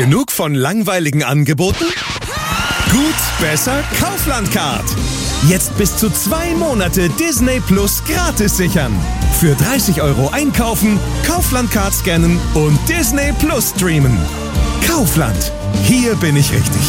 Genug von langweiligen Angeboten? Gut, besser, Kaufland-Card. Jetzt bis zu 2 Monate Disney Plus gratis sichern. Für 30 € einkaufen, Kaufland-Card scannen und Disney Plus streamen. Kaufland. Hier bin ich richtig.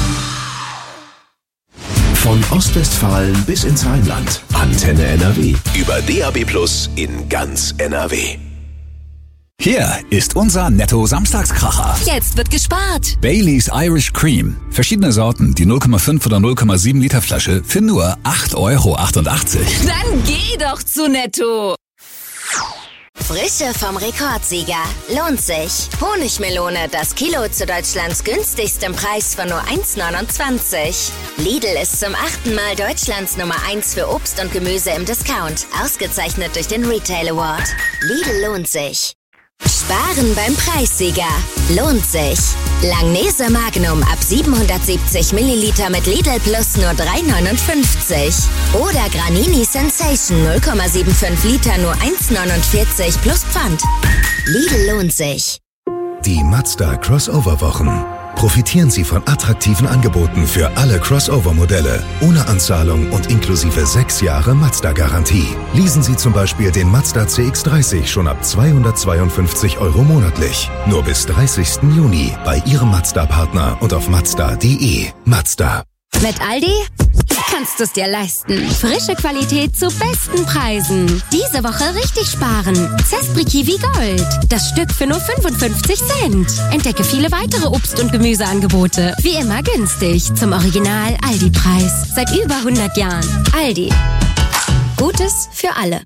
Von Ostwestfalen bis ins Rheinland. Antenne NRW. Über DAB+ in ganz NRW. Hier ist unser Netto-Samstagskracher. Jetzt wird gespart. Baileys Irish Cream. Verschiedene Sorten, die 0,5 oder 0,7 Liter Flasche für nur 8,88 €. Dann geh doch zu Netto. Frische vom Rekordsieger. Lohnt sich. Honigmelone, das Kilo zu Deutschlands günstigstem Preis von nur 1,29 €. Lidl ist zum 8. Mal Deutschlands Nummer 1 für Obst und Gemüse im Discount. Ausgezeichnet durch den Retail Award. Lidl lohnt sich. Sparen beim Preissieger. Lohnt sich. Langnese Magnum ab 770 Milliliter mit Lidl Plus nur 3,59 €. Oder Granini Sensation 0,75 Liter nur 1,49 € plus Pfand. Lidl lohnt sich. Die Mazda Crossover-Wochen. Profitieren Sie von attraktiven Angeboten für alle Crossover-Modelle, ohne Anzahlung und inklusive 6 Jahre Mazda-Garantie. Leasen Sie zum Beispiel den Mazda CX-30 schon ab 252 € monatlich. Nur bis 30. Juni bei Ihrem Mazda-Partner und auf Mazda.de. Mazda. Mit Aldi kannst du es dir leisten. Frische Qualität zu besten Preisen. Diese Woche richtig sparen. Zespri Kiwi Gold. Das Stück für nur 55 Cent. Entdecke viele weitere Obst- und Gemüseangebote. Wie immer günstig. Zum Original Aldi-Preis. Seit über 100 Jahren. Aldi. Gutes für alle.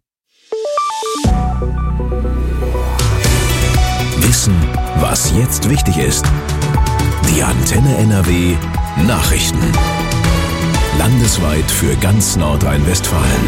Wissen, was jetzt wichtig ist. Die Antenne NRW Nachrichten. Landesweit für ganz Nordrhein-Westfalen.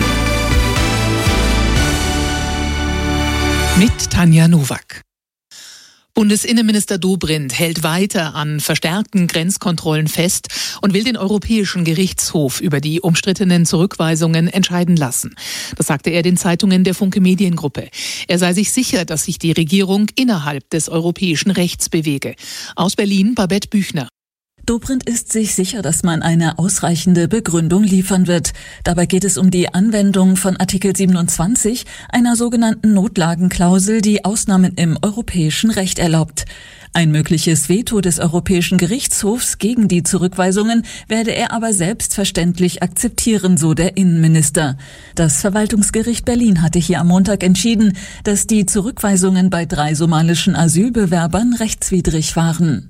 Mit Tanja Nowak. Bundesinnenminister Dobrindt hält weiter an verstärkten Grenzkontrollen fest und will den Europäischen Gerichtshof über die umstrittenen Zurückweisungen entscheiden lassen. Das sagte er den Zeitungen der Funke Mediengruppe. Er sei sich sicher, dass sich die Regierung innerhalb des europäischen Rechts bewege. Aus Berlin Babette Büchner. Dobrindt ist sich sicher, dass man eine ausreichende Begründung liefern wird. Dabei geht es um die Anwendung von Artikel 27, einer sogenannten Notlagenklausel, die Ausnahmen im europäischen Recht erlaubt. Ein mögliches Veto des Europäischen Gerichtshofs gegen die Zurückweisungen werde er aber selbstverständlich akzeptieren, so der Innenminister. Das Verwaltungsgericht Berlin hatte hier am Montag entschieden, dass die Zurückweisungen bei 3 somalischen Asylbewerbern rechtswidrig waren.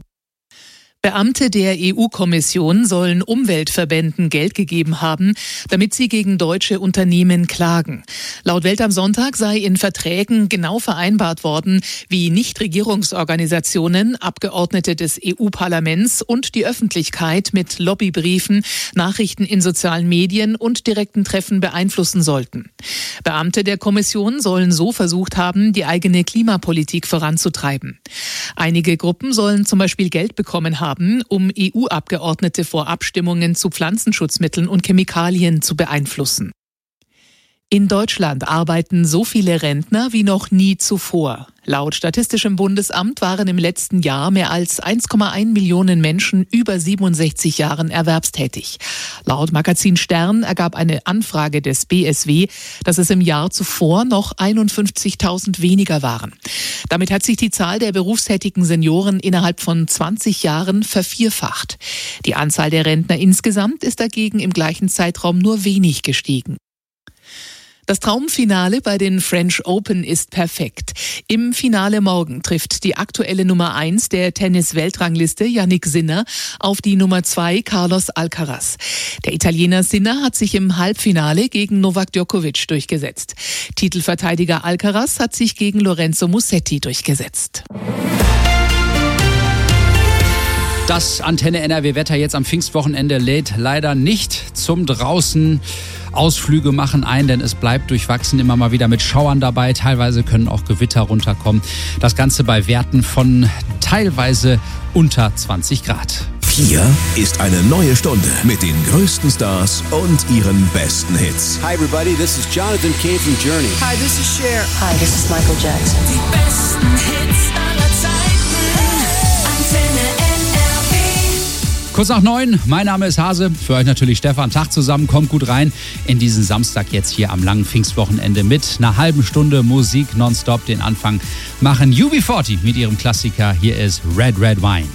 Beamte der EU-Kommission sollen Umweltverbänden Geld gegeben haben, damit sie gegen deutsche Unternehmen klagen. Laut Welt am Sonntag sei in Verträgen genau vereinbart worden, wie Nichtregierungsorganisationen, Abgeordnete des EU-Parlaments und die Öffentlichkeit mit Lobbybriefen, Nachrichten in sozialen Medien und direkten Treffen beeinflussen sollten. Beamte der Kommission sollen so versucht haben, die eigene Klimapolitik voranzutreiben. Einige Gruppen sollen zum Beispiel Geld bekommen haben, um EU-Abgeordnete vor Abstimmungen zu Pflanzenschutzmitteln und Chemikalien zu beeinflussen. In Deutschland arbeiten so viele Rentner wie noch nie zuvor. Laut Statistischem Bundesamt waren im letzten Jahr mehr als 1,1 Millionen Menschen über 67 Jahren erwerbstätig. Laut Magazin Stern ergab eine Anfrage des BSW, dass es im Jahr zuvor noch 51.000 weniger waren. Damit hat sich die Zahl der berufstätigen Senioren innerhalb von 20 Jahren vervierfacht. Die Anzahl der Rentner insgesamt ist dagegen im gleichen Zeitraum nur wenig gestiegen. Das Traumfinale bei den French Open ist perfekt. Im Finale morgen trifft die aktuelle Nummer 1 der Tennis-Weltrangliste Jannik Sinner auf die Nummer 2 Carlos Alcaraz. Der Italiener Sinner hat sich im Halbfinale gegen Novak Djokovic durchgesetzt. Titelverteidiger Alcaraz hat sich gegen Lorenzo Musetti durchgesetzt. Das Antenne NRW-Wetter jetzt am Pfingstwochenende lädt leider nicht zum draußen Ausflüge machen ein, denn es bleibt durchwachsen, immer mal wieder mit Schauern dabei. Teilweise können auch Gewitter runterkommen. Das Ganze bei Werten von teilweise unter 20 Grad. Hier ist eine neue Stunde mit den größten Stars und ihren besten Hits. Hi everybody, this is Jonathan Cain from Journey. Hi, this is Cher. Hi, this is Michael Jackson. Die besten Hits aller Zeiten. Kurz nach 9, mein Name ist Hase, für euch natürlich Stefan. Tag zusammen, kommt gut rein in diesen Samstag jetzt hier am langen Pfingstwochenende mit einer halben Stunde Musik nonstop. Den Anfang machen UB40 mit ihrem Klassiker. Hier ist Red Red Wine.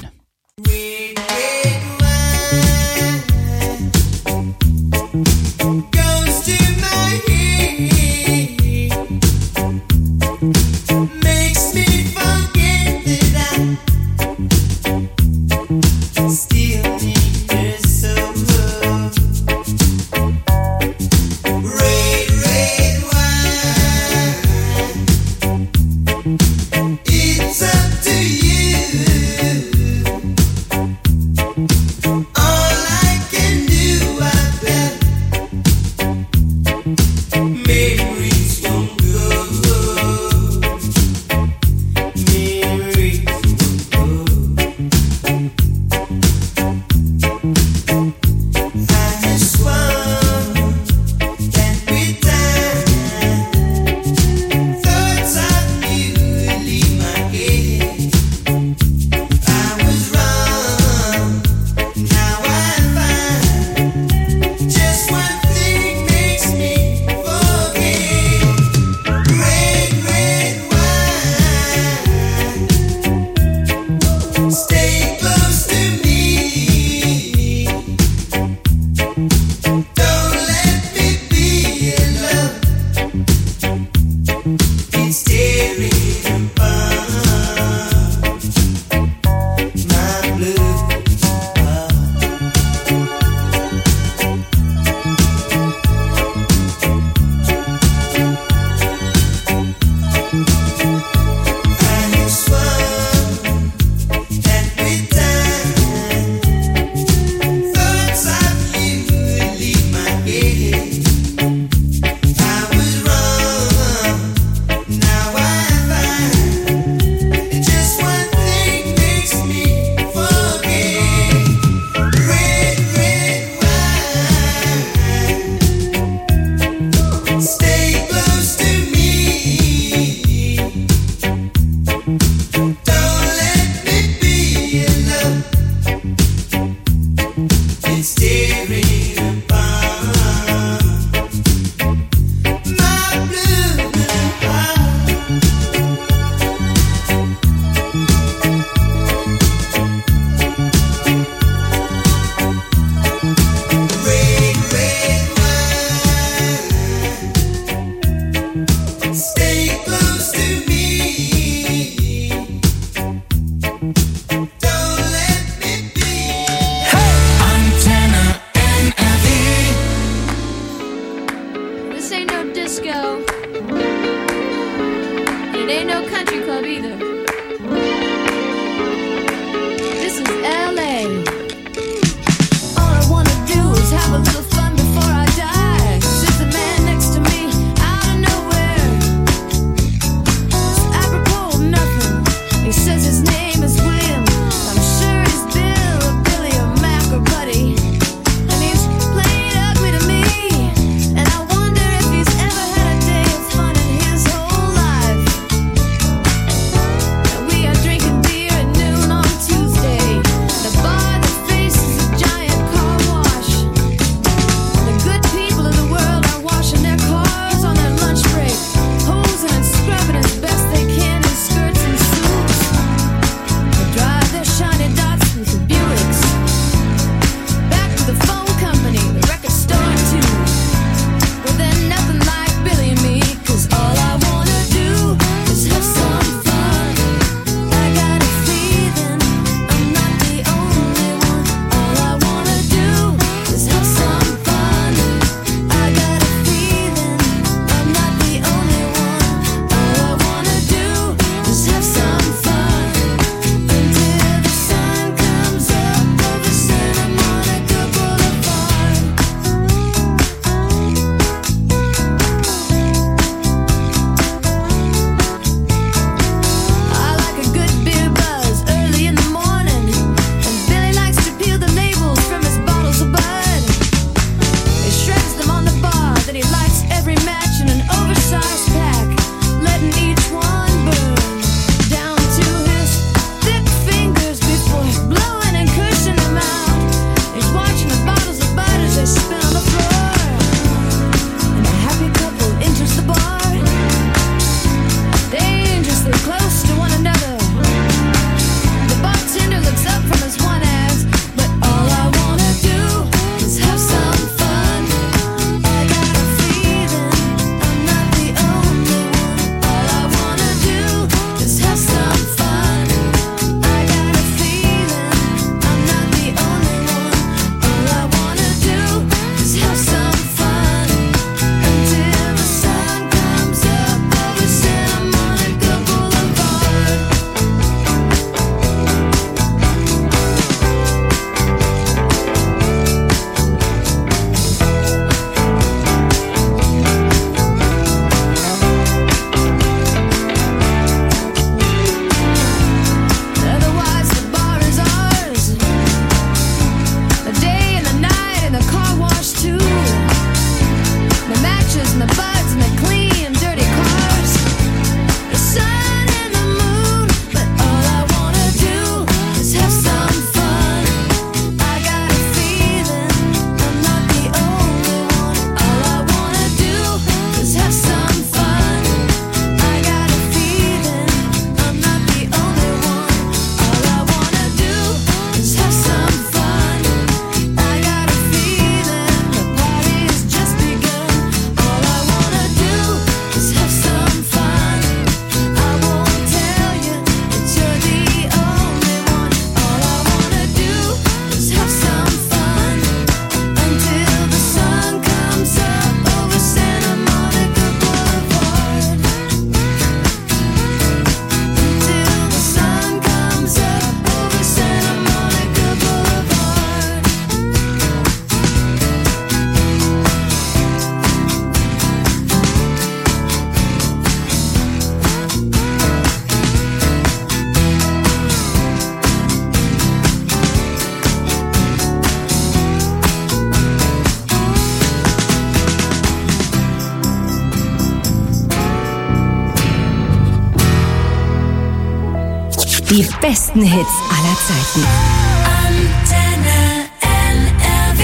Die besten Hits aller Zeiten. Antenne NRW.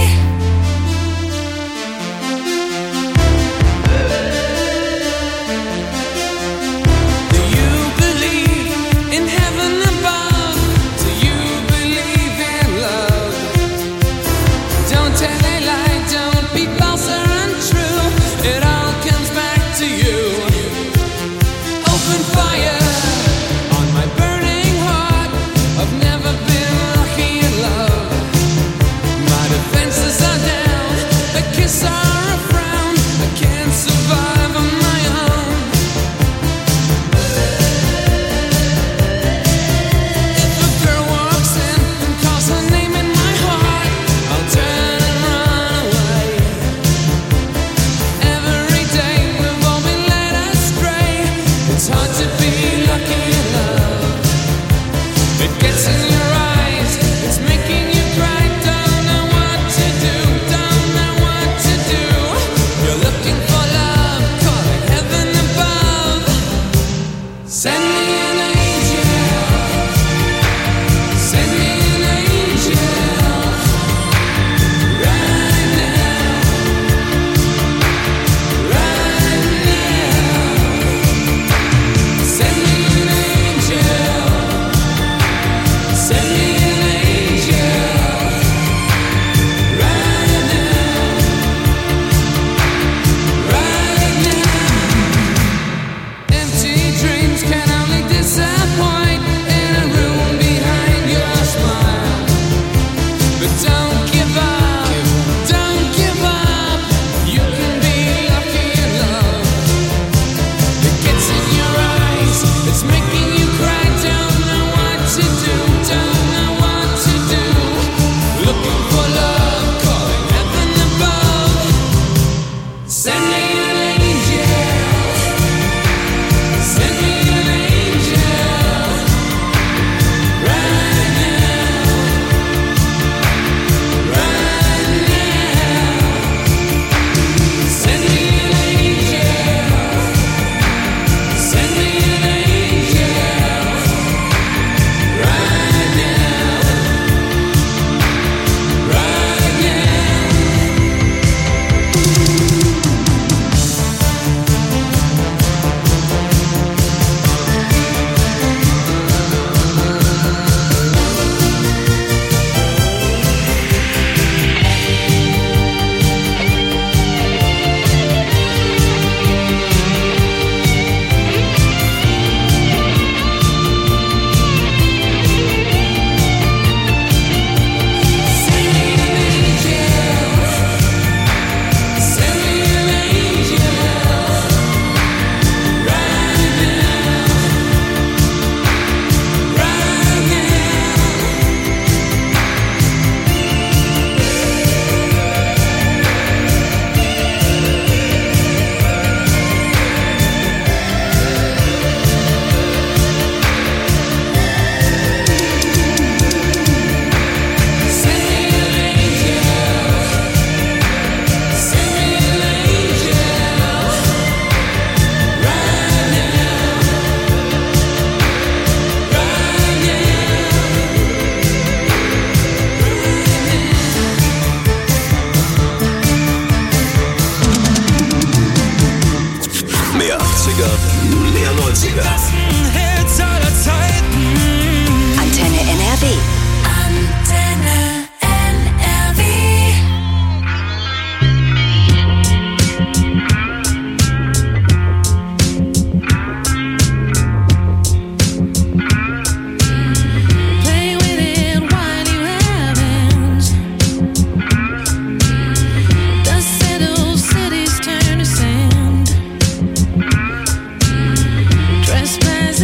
Do you believe in heaven above? Do you believe in love? Don't tell a lie, don't be false or untrue. It all comes back to you. Open fire. Antenne NRW. Antenne NRW. Play with it while you haven't. Dust settles, cities turn to sand. Trespass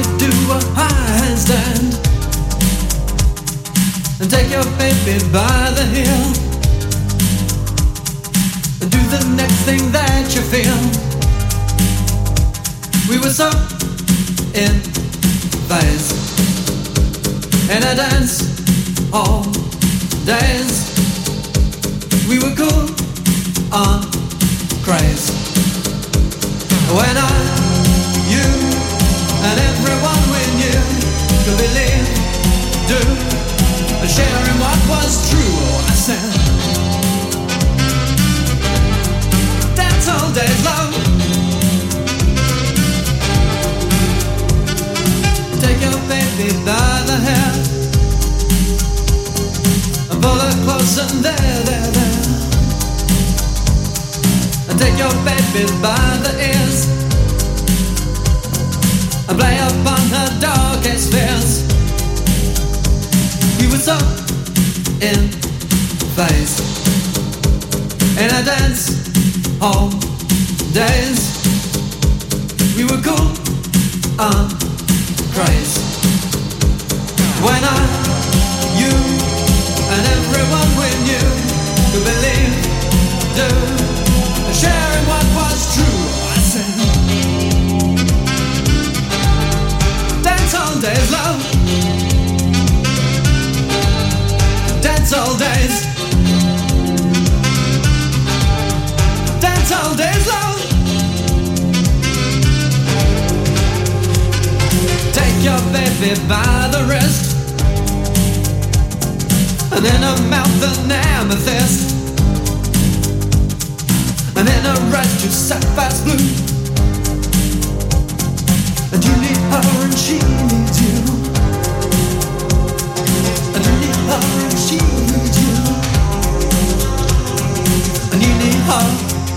do a handstand and take your baby by the heel and do the next thing that you feel. We were so in phase and I danced all days. We were cool on craze. When you and everyone we knew could believe, do, and sharing what was true. Oh, I said, dance all day long. Take your baby by the hair and pull her close and there. And take your baby by the ears and play upon her darkest fears. We were so in phase in a dance hall days. We were cool on craze. When you and everyone we knew could believe, do, sharing what was true. I said, dance all days, love. Dance all days. Dance all days, love. Take your baby by the wrist and in her mouth an amethyst. And in her eyes just sapphire's blue. And you need her and she needs you. And you need her and she needs you. And you need her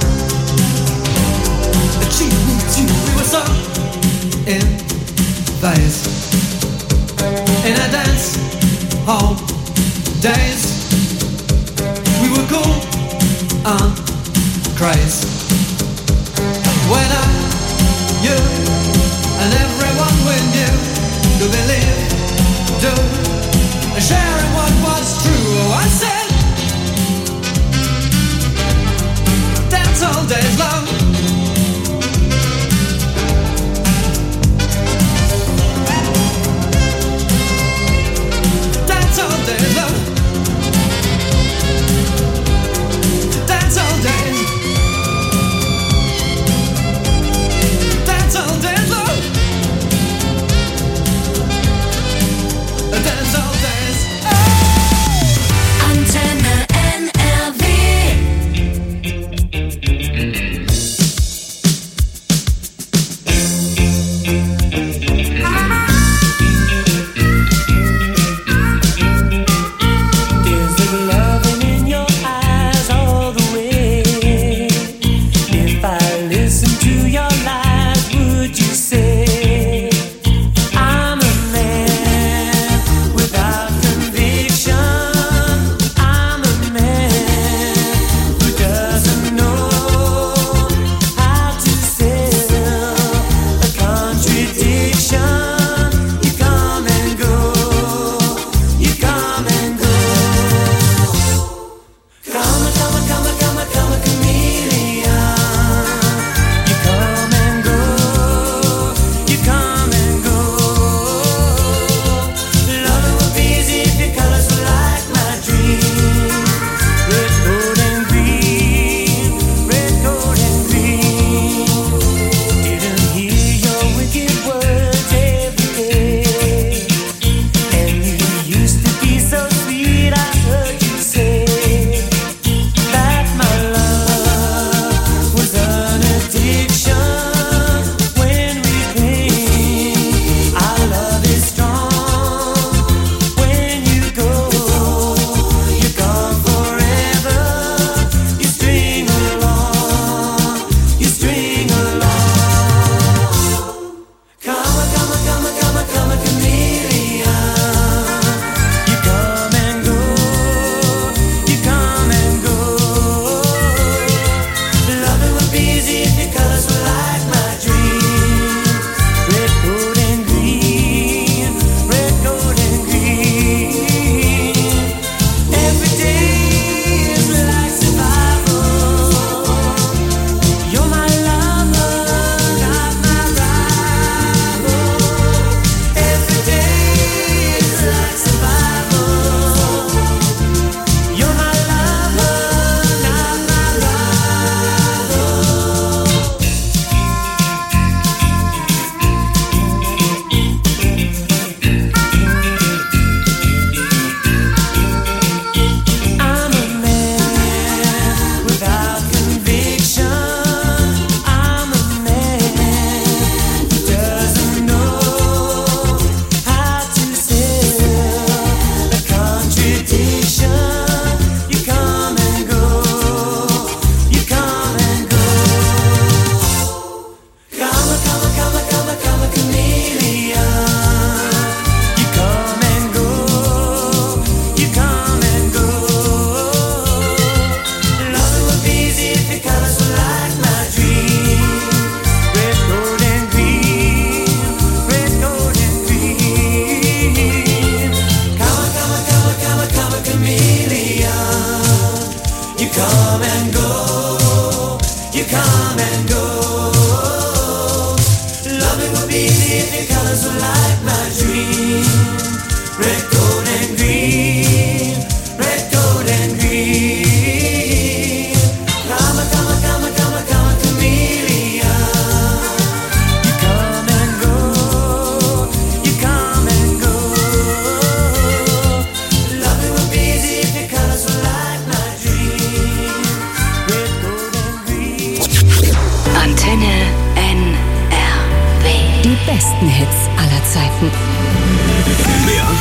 and she needs you. We were so in phase in a dance hall days. We were cool on craze. When you and everyone we knew could believe, do, sharing what was true. Oh, I said, dance all days, love. Dance all days, love. Dance all days. Dance all days, love.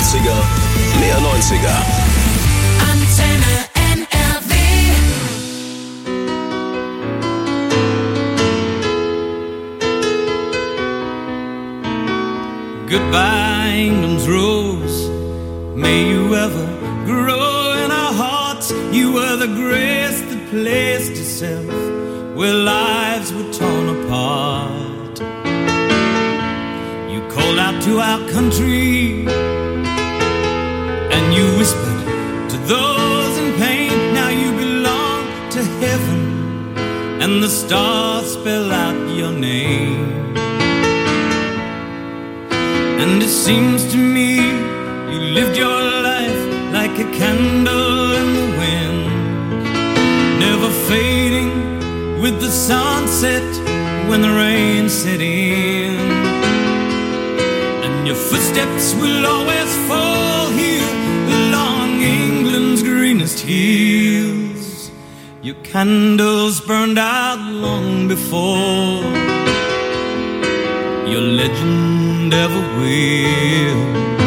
80er, mehr 90er. Antenne NRW. Goodbye, England's rose. May you ever grow in our hearts. You were the grace that placed itself where lives were torn apart. You called out to our country and you whispered to those in pain. Now you belong to heaven and the stars spell out your name. And it seems to me you lived your life like a candle in the wind, never fading with the sunset when the rain set in. And your footsteps will always fall here along England's greenest hills. Your candles burned out long before your legend ever will.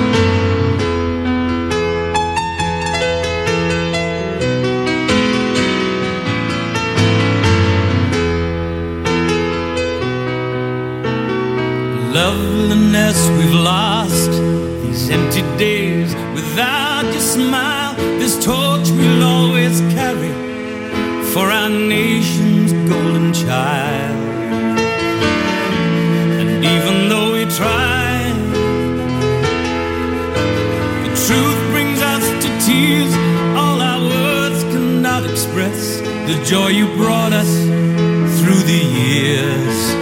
Loveliness we've lost, these empty days without your smile. This torch we'll always carry for our nation's golden child. And even though we try, the truth brings us to tears. All our words cannot express the joy you brought us through the years.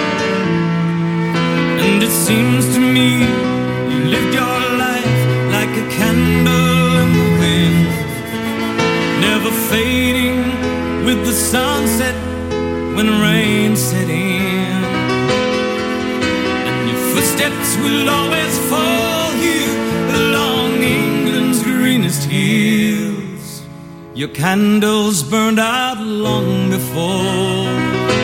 And it seems to me you lived your life like a candle in the wind, never fading with the sunset when rain set in. And your footsteps will always fall here along England's greenest hills. Your candles burned out long before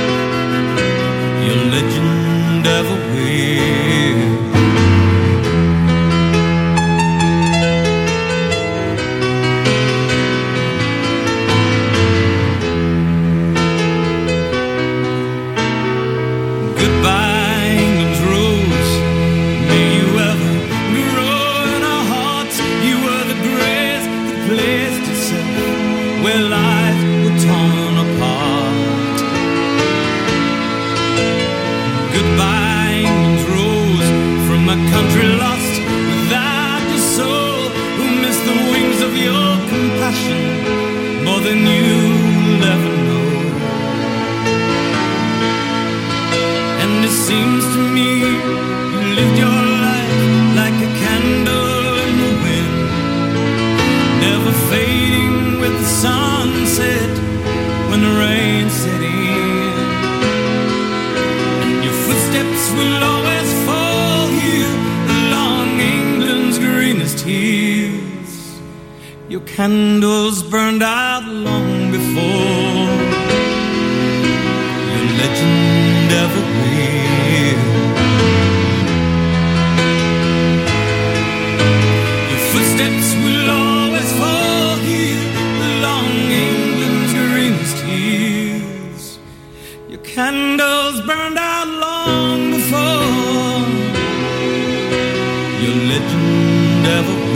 your legend ever will. Goodbye, England's rose. May you ever grow in our hearts. You were the grace that placed itself where lives were torn apart. Goodbye, England's rose, from a country lost without your soul, who missed the wings of your compassion more than you'll ever know. And it seems to me you lived your life like a candle in the wind, never fading with the sunset when the rain set in. Footsteps will always fall here along England's greenest hills. Your candles burned out long before your legend ever will. Your footsteps will always fall here along England's greenest hills. Your candles burned out long before your legend ever will.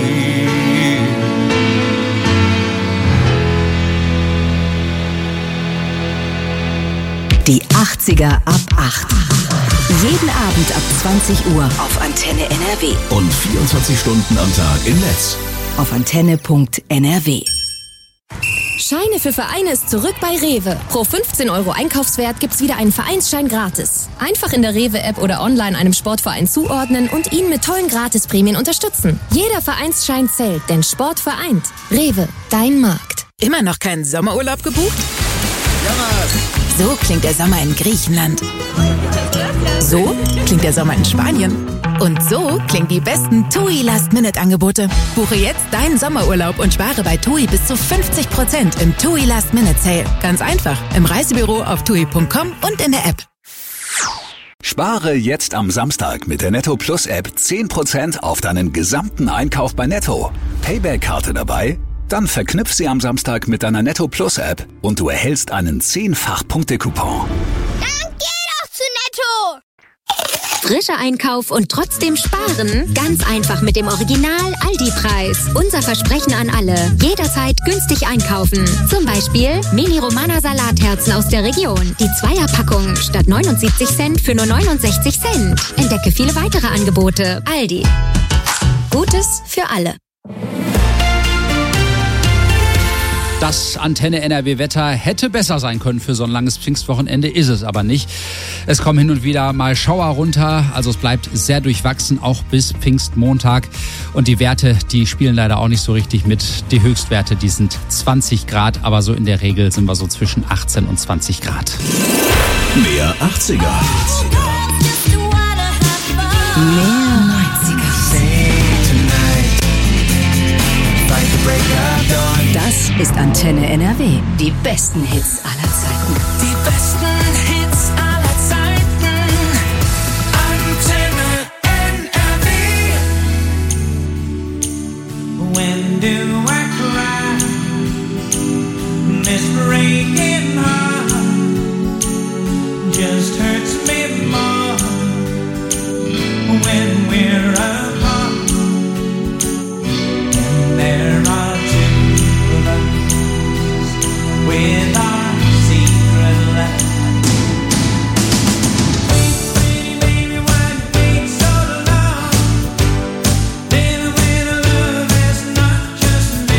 Die 80er ab 8. Jeden Abend ab 20 Uhr auf Antenne NRW. Und 24 Stunden am Tag im Netz. Auf antenne.nrw. Scheine für Vereine ist zurück bei Rewe. Pro 15 € Einkaufswert gibt's wieder einen Vereinsschein gratis. Einfach in der Rewe-App oder online einem Sportverein zuordnen und ihn mit tollen Gratisprämien unterstützen. Jeder Vereinsschein zählt, denn Sport vereint. Rewe, dein Markt. Immer noch keinen Sommerurlaub gebucht? Ja, Mann. So klingt der Sommer in Griechenland. So klingt der Sommer in Spanien. Und so klingen die besten TUI Last-Minute-Angebote. Buche jetzt deinen Sommerurlaub und spare bei TUI bis zu 50% im TUI Last-Minute-Sale. Ganz einfach, im Reisebüro, auf TUI.com und in der App. Spare jetzt am Samstag mit der Netto Plus App 10% auf deinen gesamten Einkauf bei Netto. Payback-Karte dabei? Dann verknüpf sie am Samstag mit deiner Netto Plus App und du erhältst einen 10-fach-Punkte-Coupon. Dann geh doch zu Netto! Frischer Einkauf und trotzdem sparen? Ganz einfach mit dem Original-Aldi-Preis. Unser Versprechen an alle. Jederzeit günstig einkaufen. Zum Beispiel Mini-Romana-Salatherzen aus der Region. Die Zweierpackung statt 79 Cent für nur 69 Cent. Entdecke viele weitere Angebote. Aldi. Gutes für alle. Das Antenne NRW-Wetter hätte besser sein können für so ein langes Pfingstwochenende, ist es aber nicht. Es kommen hin und wieder mal Schauer runter, also es bleibt sehr durchwachsen, auch bis Pfingstmontag. Und die Werte, die spielen leider auch nicht so richtig mit. Die Höchstwerte, die sind 20 Grad, aber so in der Regel sind wir so zwischen 18 und 20 Grad. Mehr 80er. Mehr 90er. Das ist Antenne NRW. Die besten Hits aller Zeiten. Die besten Hits aller Zeiten. Antenne NRW. When do I cry? This breaking heart just hurts me more when we're apart. And there are with our secret love. Pretty baby, why you wait so long? Then when love is not just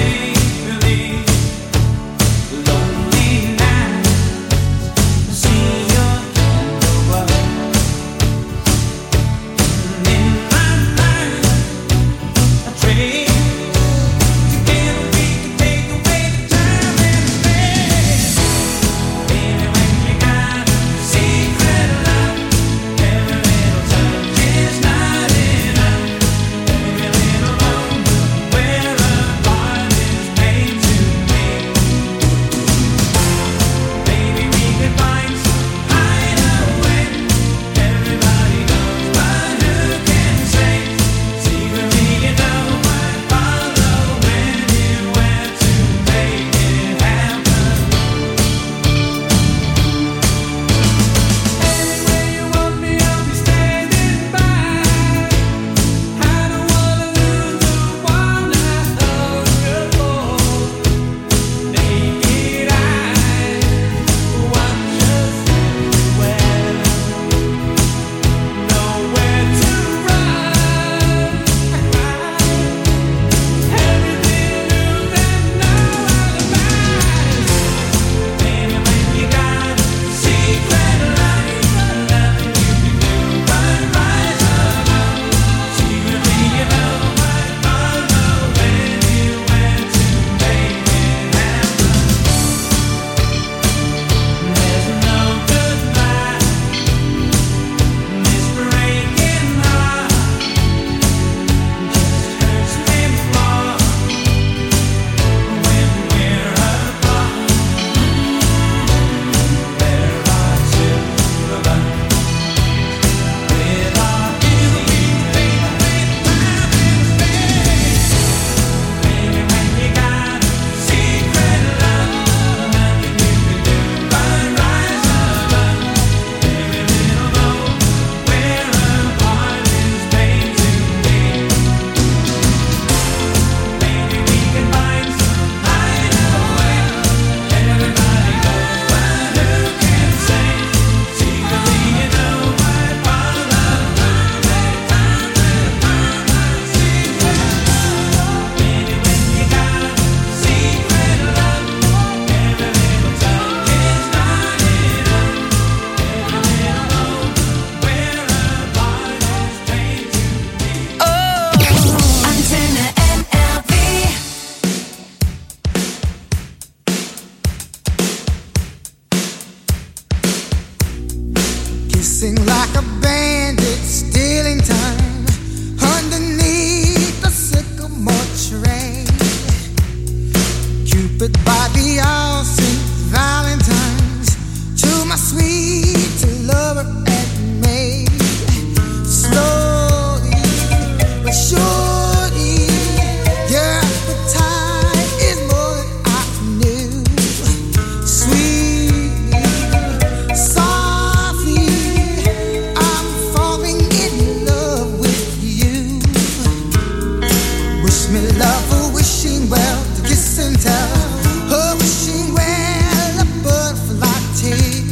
me love, wishing well, to kiss and tell. Oh, wishing well, a butterfly tea.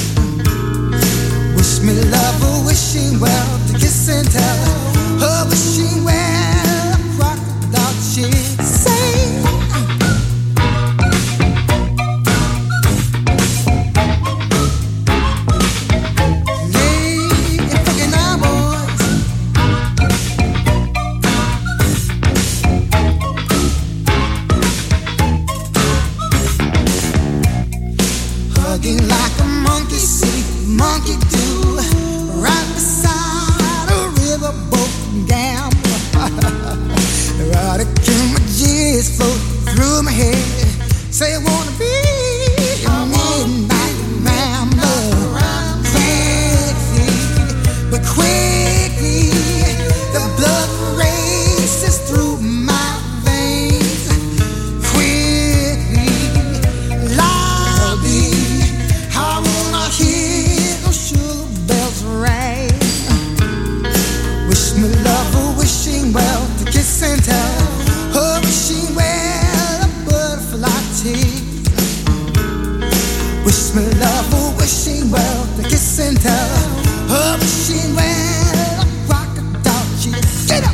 Wish me love, wishing well, to kiss and tell. Oh, wishing well, a crocodile cheek. Say, like a monkey see, monkey do, right beside a riverboat gambler. Right again, my G's float through my head. Say I wanna be a midnight rambler. Quickly, but quickly, the blood races through my veins. Quickly, loudly, I wanna hear those sugar bells ring. Wish me love, wishing well, to kiss and tell. Oh, wishing well, a butterfly tea. Wish me love, wishing well, to kiss and tell. Oh, wishing well, a crocodile cheese. Get up!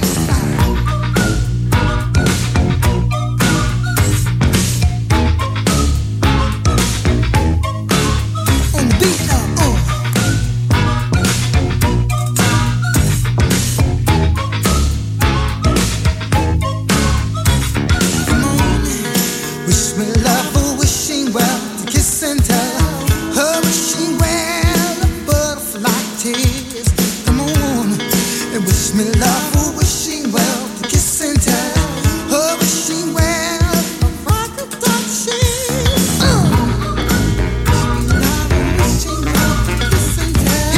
Wish me love, wishing well, to kiss and tell. Oh, wishing well, a butterfly tears. Come on, and wish me love, wishing well, to kiss and tell. Oh, wishing well, a crocodile cheese. Wishing well, to kiss and tell.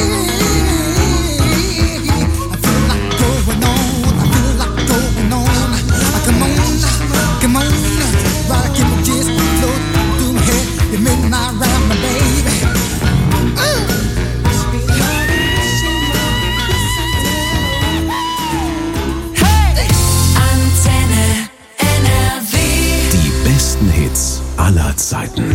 I feel like going on, I feel like going on. Come on, come on. Rockin' my G's float through my head. You make my rhyme, my baby. Hey! Antenne NRW. Die besten Hits aller Zeiten.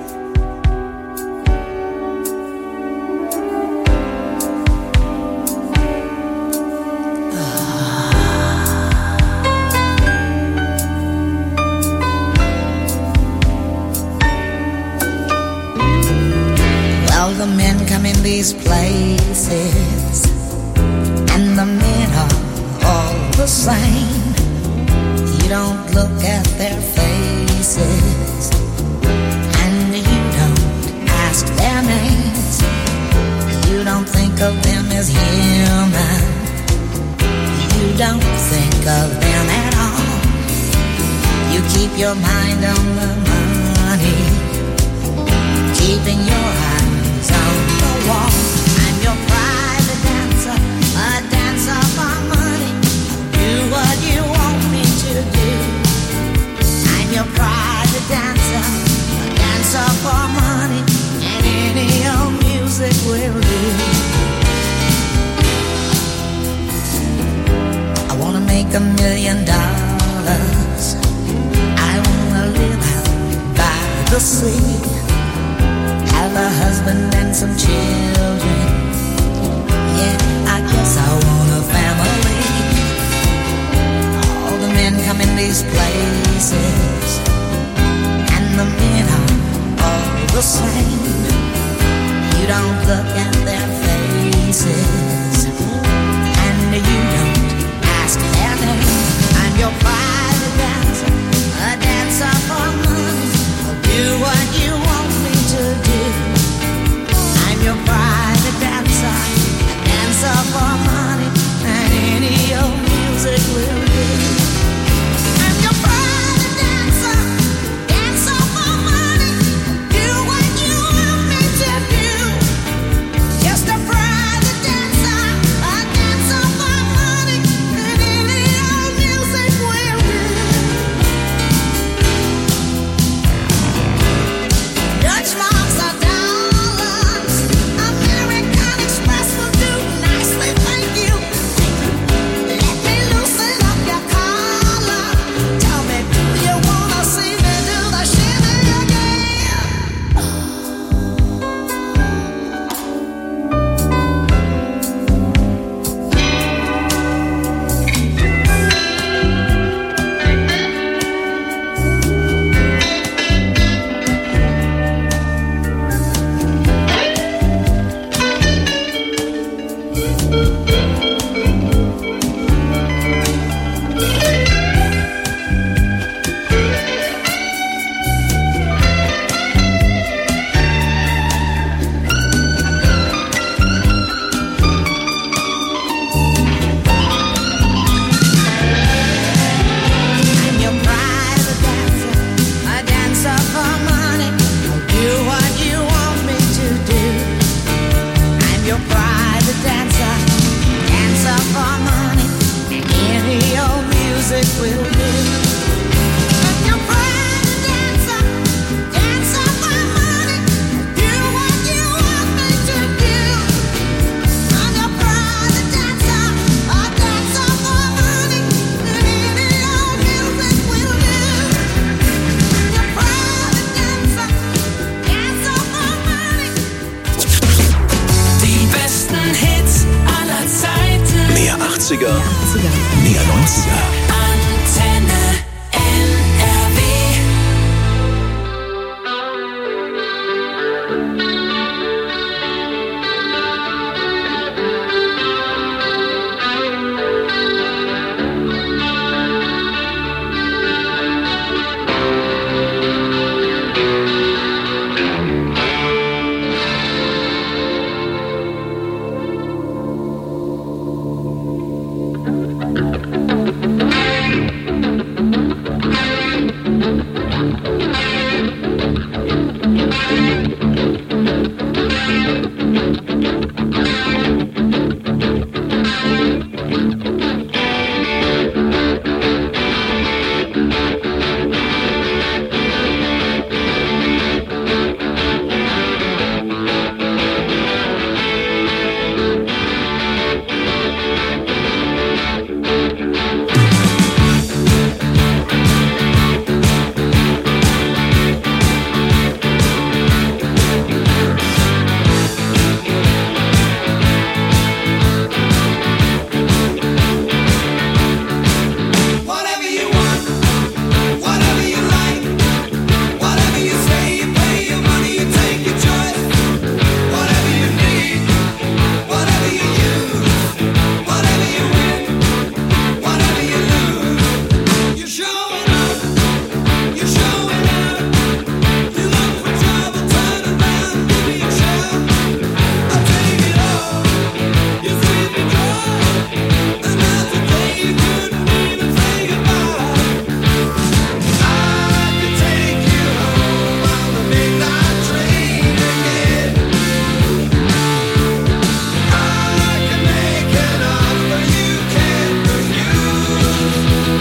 Well, the men come in these places, and the men are all the same. You don't look at their faces, and you don't ask their names. You don't think of them as human. You don't think of them at all. You keep your mind on the money, keeping your eyes on the wall. I'm your private dancer, a dancer for money. Do what you want me to do. I'm your private dancer, a dancer for money, and any old music will do. I wanna make $1 million. I wanna live out by the sea, have a husband and some children. Yeah, I guess I want a family. All the men come in these places, and the men are all the same. You don't look at their faces, and you don't ask their name. I'm your private dancer, a dancer for money. Do what you want me to do. I'm your private dancer, a dancer for money, and any old music will do. I'm your private dancer, dancer for money. Do what you want me to do. Just a private dancer. will do. And your private dancer, dancer for money, do what you want me to do. I'm your private dancer, a dancer for money, and any old music will do. Your private dancer, dancer for money. Die besten Hits aller Zeiten. Mehr 80er, mehr 90er. Antenne NRW. Whatever you want, whatever you like, whatever you say, you pay your money, you take your choice. Whatever you need, whatever you use, whatever you win, whatever you lose. You're showing up, you're showing out. You look for trouble, turn around, give me a shout. I take it all, you sweep me dry. And that's the day you couldn't even say goodbye. I could take you home on the midnight train again. I can make an offer you can't refuse.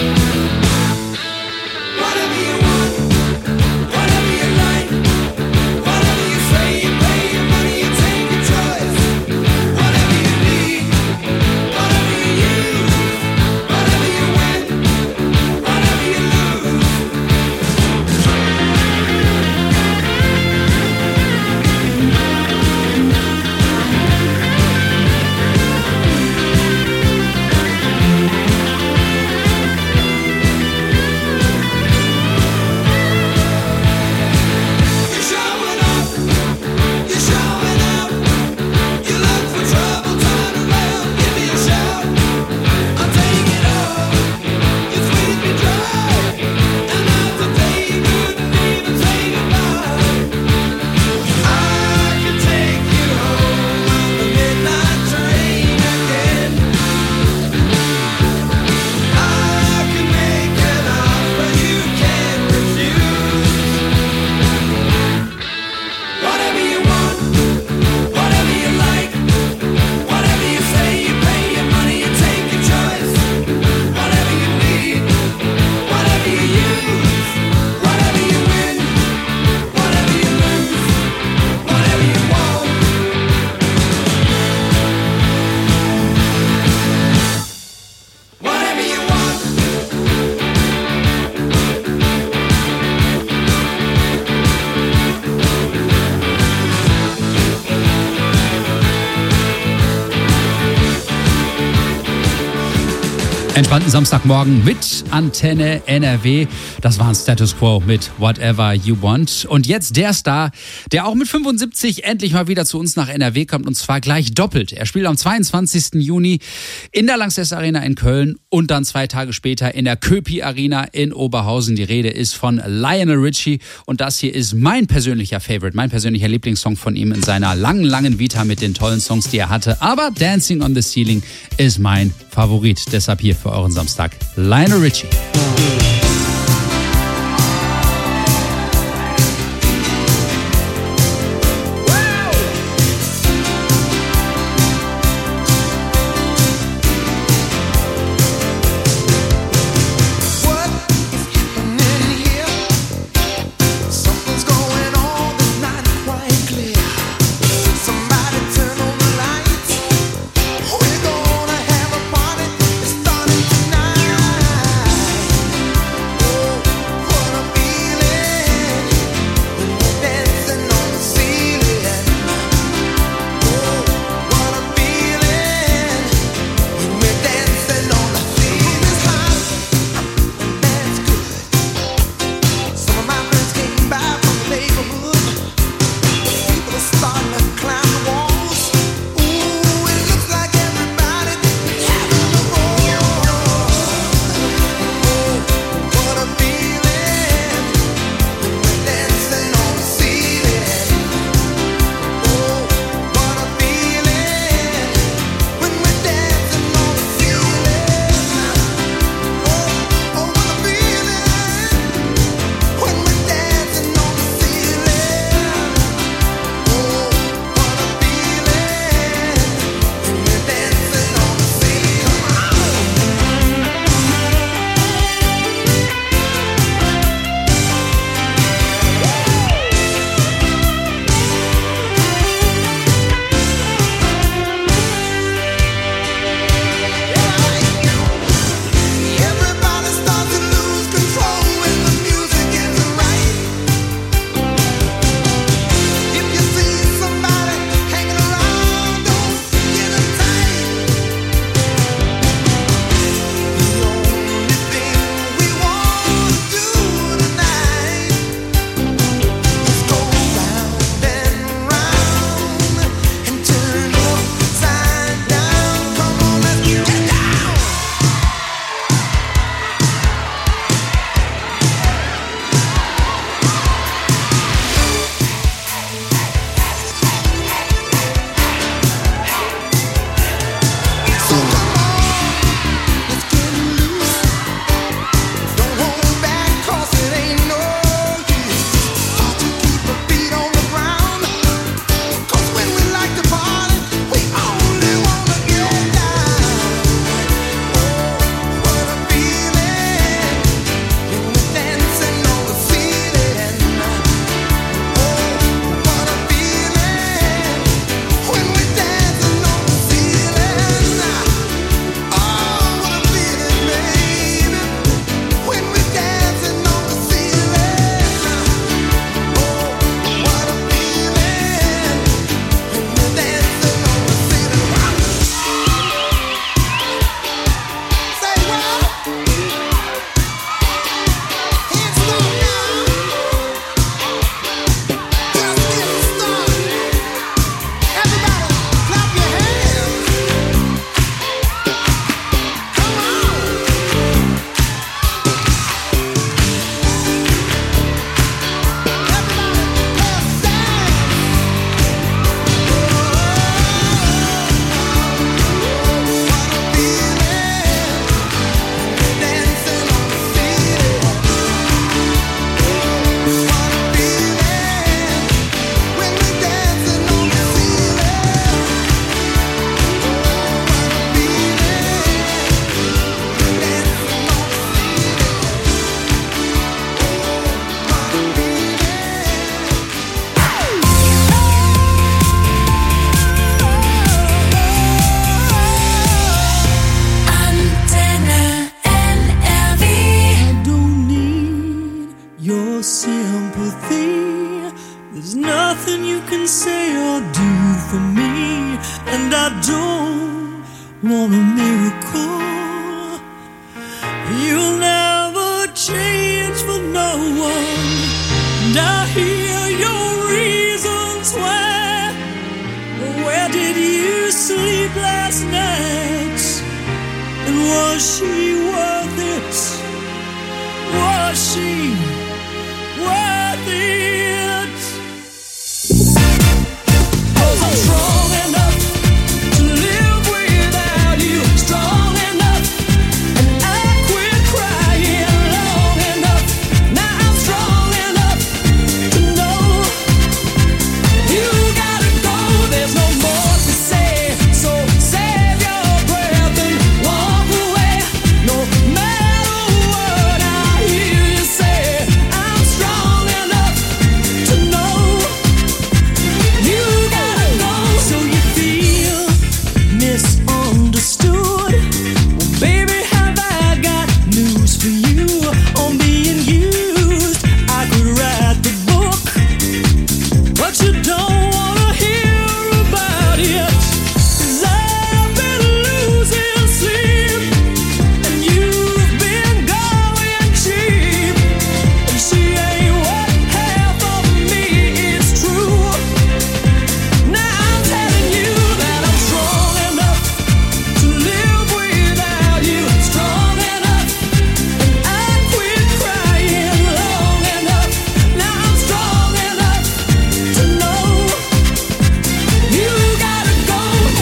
Whatever you want, whatever you like, whatever you say, you pay your money, you take your choice. Whatever you need, whatever you use, whatever you win, whatever you lose. You're showing up, you're showing out. You look for trouble, turn around, give me a shout. I'll take it all, you squeeze me dry. And that's the day you couldn't even say goodbye. I can take you home on the midnight train again. I can make an offer you can't refuse. Whatever you want, whatever you like, whatever you say, you pay your money, you take your choice. Whatever you need, whatever you use, whatever you win, whatever you lose, whatever you want. Whatever you want. Entspannten Samstagmorgen mit Antenne NRW. Das war ein Status Quo mit Whatever You Want. Und jetzt der Star, der auch mit 75 endlich mal wieder zu uns nach NRW kommt, und zwar gleich doppelt. Er spielt am 22. Juni in der Lanxess Arena in Köln und dann 2 Tage später in der Köpi Arena in Oberhausen. Die Rede ist von Lionel Richie und das hier ist mein persönlicher Favorite, mein persönlicher Lieblingssong von ihm in seiner langen, langen Vita mit den tollen Songs, die er hatte. Aber Dancing on the Ceiling ist mein Favorit. Deshalb hier für euren Samstag Lionel Richie. and I don't want a miracle. You'll never change for no one, and I hear your reasons why. Where did you sleep last night? And was she worth it? Was she worth it? 'Cause I'm strong enough to live without you, strong enough, and I quit crying long enough. Now I'm strong enough to know you gotta go. There's no more to say, so save your breath and walk away. No matter what I hear you say, I'm strong enough to know you gotta go. So you feel misunderstood? Well, baby, have I got news for you on being used? I could write the book, but you don't wanna hear about it. 'Cause I've been losing sleep, and you've been going cheap. And she ain't what half of me is true. Now I'm telling you that I'm strong enough to live without you, strong enough, and I quit crying long enough. Now I'm strong enough to know you gotta go.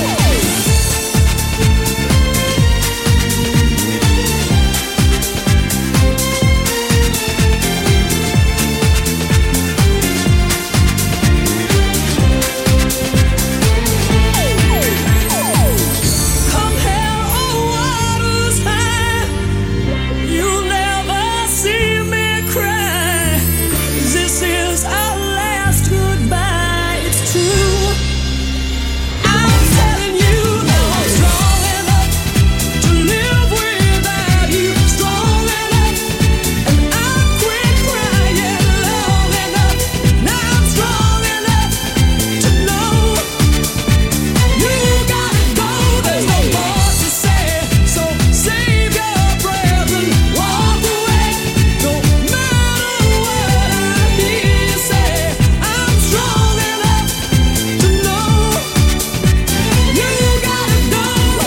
Come hell or water's high, you'll never see me cry. 'Cause this is our last goodbye, it's true. I'm telling you that I'm strong enough to live without you, strong enough, and I quit crying long enough. Now I'm strong enough to know you gotta go. There's no more to say, so save your breath and walk away. No matter what I hear you say, I'm strong enough to know you gotta go.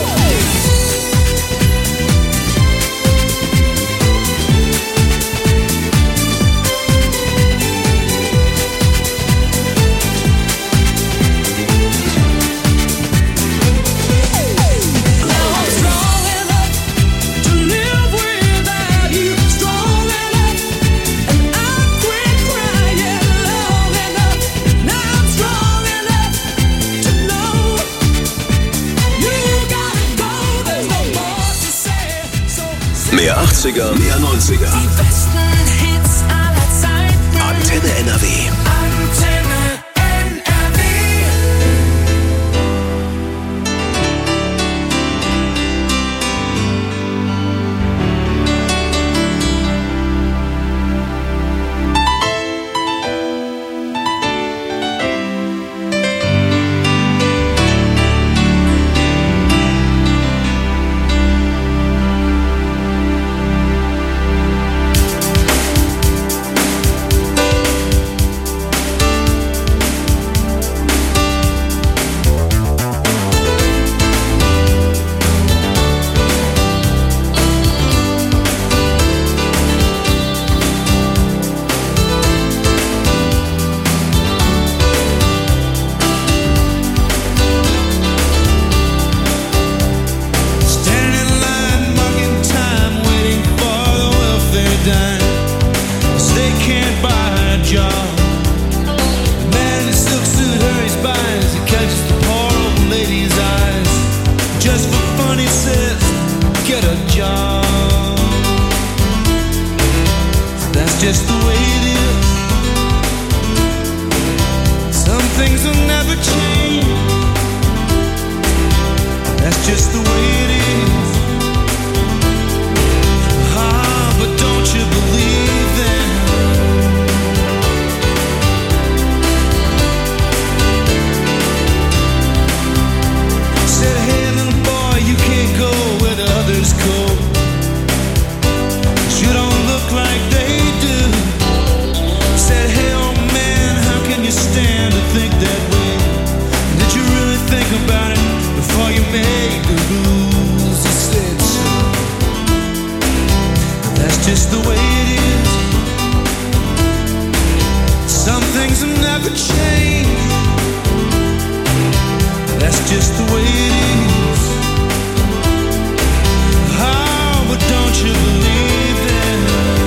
Now I'm strong enough to live without you, strong enough, and I quit crying long enough. Now I'm strong enough to know you gotta go. There's no more to say, so Mehr 80er, mehr 90er. die besten Hits aller Zeiten. Antenne NRW. Antenne NRW. just the way it is. Some things will never change. That's just the way it is. Oh, but don't you believe that?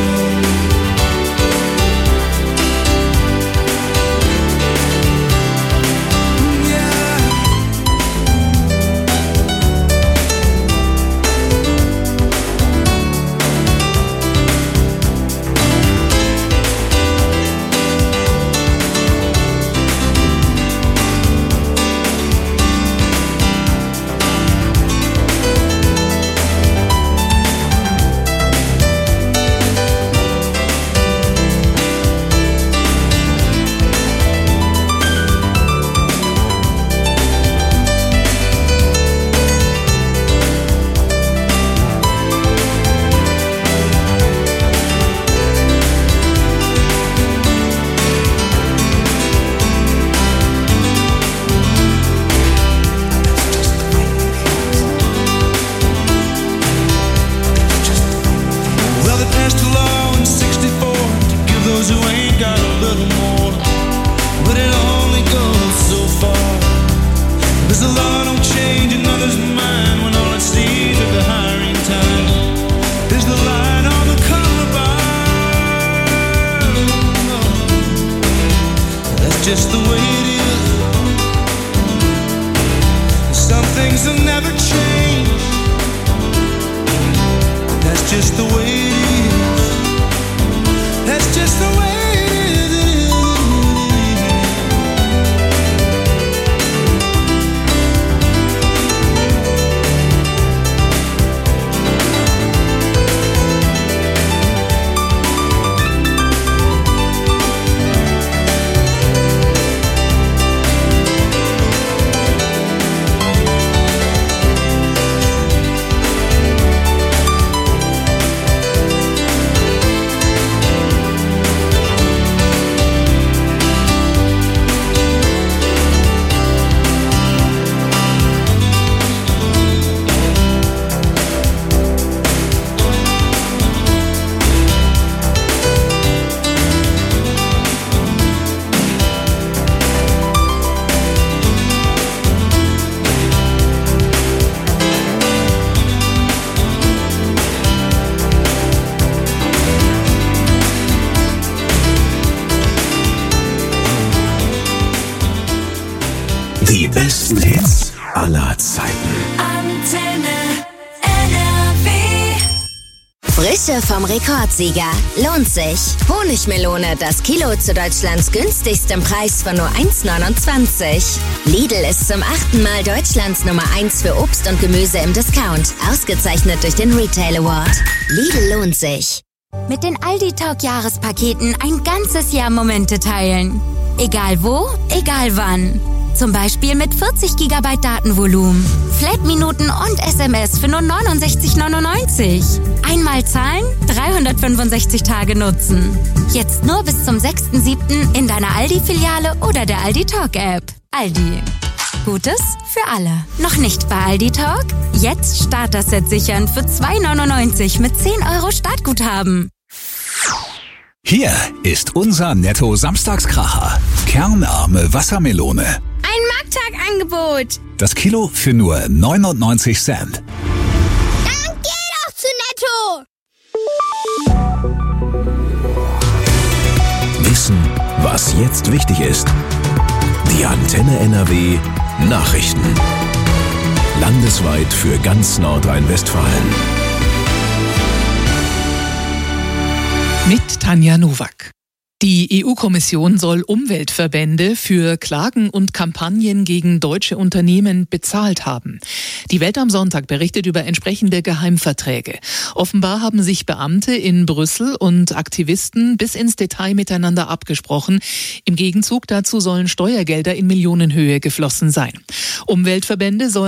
Just the way it is. Some things will never change. That's just the way it is. That's just the way it is. Die besten Hits aller Zeiten. Antenne NRW. Frische vom Rekordsieger. Lohnt sich. Honigmelone, das Kilo zu Deutschlands günstigstem Preis von nur 1,29. Lidl ist zum 8. Mal Deutschlands Nummer 1 für Obst und Gemüse im Discount. Ausgezeichnet durch den Retail Award. Lidl lohnt sich. Mit den Aldi Talk Jahrespaketen ein ganzes Jahr Momente teilen. Egal wo, egal wann. Zum Beispiel mit 40 GB Datenvolumen, Flat-Minuten und SMS für nur 69,99. Einmal zahlen, 365 Tage nutzen. Jetzt nur bis zum 6.7. in deiner Aldi-Filiale oder der Aldi Talk-App. Aldi. Gutes für alle. Noch nicht bei Aldi Talk? Jetzt Starter-Set sichern für 2,99 mit 10 € Startguthaben. Hier ist unser Netto-Samstagskracher. Kernarme Wassermelone. Ein Markttagangebot. Das Kilo für nur 99 Cent. Dann geh doch zu Netto. Wissen, was jetzt wichtig ist. Die Antenne NRW Nachrichten. Landesweit für ganz Nordrhein-Westfalen. Mit Tanja Nowak. Die EU-Kommission soll Umweltverbände für Klagen und Kampagnen gegen deutsche Unternehmen bezahlt haben. Die Welt am Sonntag berichtet über entsprechende Geheimverträge. Offenbar haben sich Beamte in Brüssel und Aktivisten bis ins Detail miteinander abgesprochen. Im Gegenzug dazu sollen Steuergelder in Millionenhöhe geflossen sein. Umweltverbände sollen